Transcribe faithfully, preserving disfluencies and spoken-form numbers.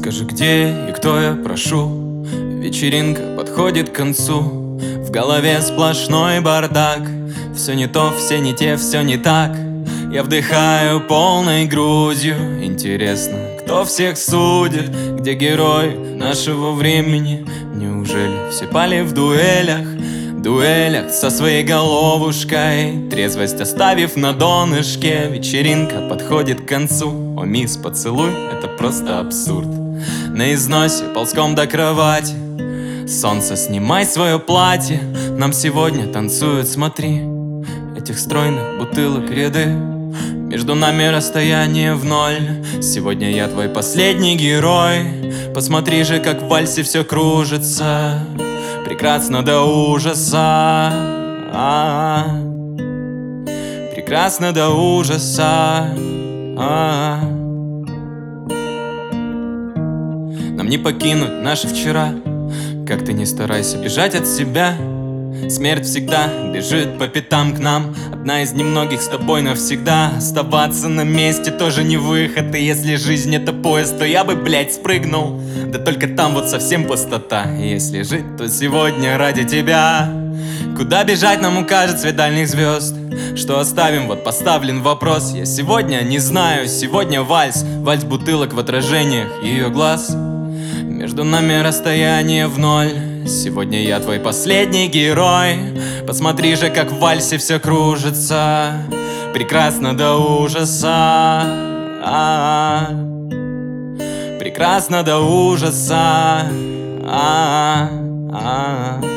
Скажи, где и кто я прошу. Вечеринка подходит к концу. В голове сплошной бардак. Все не то, все не те, все не так. Я вдыхаю полной грудью. Интересно, кто всех судит? Где герой нашего времени? Неужели все пали в дуэлях? Дуэлях со своей головушкой, трезвость оставив на донышке. Вечеринка подходит к концу. О, мисс, поцелуй, это просто абсурд. На износе ползком до кровати. Солнце, снимай свое платье. Нам сегодня танцуют, смотри, этих стройных бутылок ряды. Между нами расстояние в ноль. Сегодня я твой последний герой. Посмотри же, как в вальсе все кружится. Прекрасно до ужаса. А-а-а. Прекрасно до ужаса. А-а-а. Нам не покинуть наши вчера. Как ты не старайся бежать от себя, смерть всегда бежит по пятам к нам. Одна из немногих с тобой навсегда. Оставаться на месте тоже не выход. И если жизнь это поезд, то я бы, блядь, спрыгнул. Да только там вот совсем пустота. И если жить, то сегодня ради тебя. Куда бежать нам укажет свет дальних звезд. Что оставим, вот поставлен вопрос. Я сегодня не знаю, сегодня вальс. Вальс бутылок в отражениях ее глаз. Между нами расстояние в ноль. Сегодня я твой последний герой. Посмотри же, как в вальсе все кружится. Прекрасно до ужаса. А-а-а. Прекрасно до ужаса. А-а-а.